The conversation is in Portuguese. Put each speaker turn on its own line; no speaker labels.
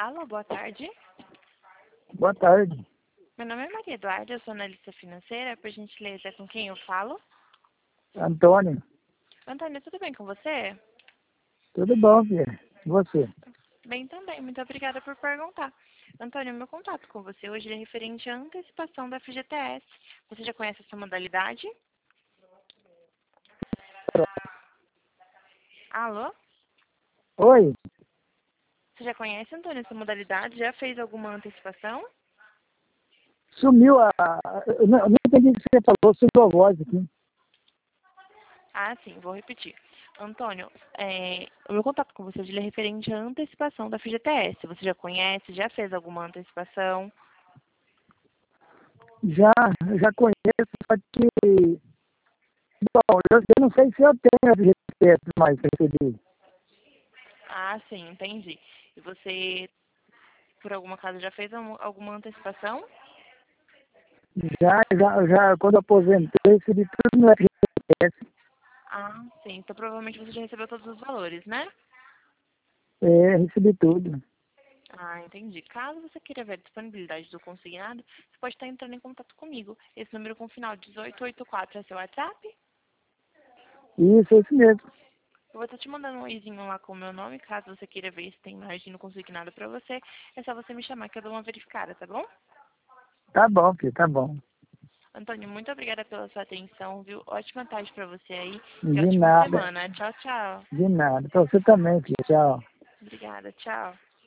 Alô, boa tarde.
Boa tarde.
Meu nome é Maria Eduarda, eu sou analista financeira. Por gentileza, com quem eu falo?
Antônio.
Antônio, tudo bem com você?
Tudo bom, filha? E você?
Bem também, muito obrigada por perguntar. Antônio, meu contato com você hoje é referente à antecipação da FGTS. Você já conhece essa modalidade? Alô?
Oi?
Você já conhece, Antônio, essa modalidade? Já fez alguma antecipação?
Sumiu eu não entendi o que você falou, sumiu a voz aqui.
Ah, sim, vou repetir. Antônio, o meu contato com você hoje é referente à antecipação da FGTS. Você já conhece? Já fez alguma antecipação?
Já conheço, só que... Bom, eu não sei se eu tenho as receitas mais recebidas.
Ah, sim, entendi. E você, por alguma acaso, já fez alguma antecipação?
Quando eu aposentei, recebi tudo no FGTS.
Ah, sim. Então provavelmente você já recebeu todos os valores, né?
Recebi tudo.
Ah, entendi. Caso você queira ver a disponibilidade do consignado, você pode estar entrando em contato comigo. Esse número com final 1884 é seu WhatsApp?
Isso, é isso mesmo.
Eu vou estar te mandando um oizinho lá com o meu nome, caso você queira ver se tem margem no consignado para você. É só você me chamar que eu dou uma verificada, tá bom?
Tá bom, filho, tá bom.
Antônio, muito obrigada pela sua atenção, viu? Ótima tarde para você aí e
De
ótima
nada,
semana. Tchau, tchau.
de nada. Pra você também, filho. Tchau.
Obrigada, tchau.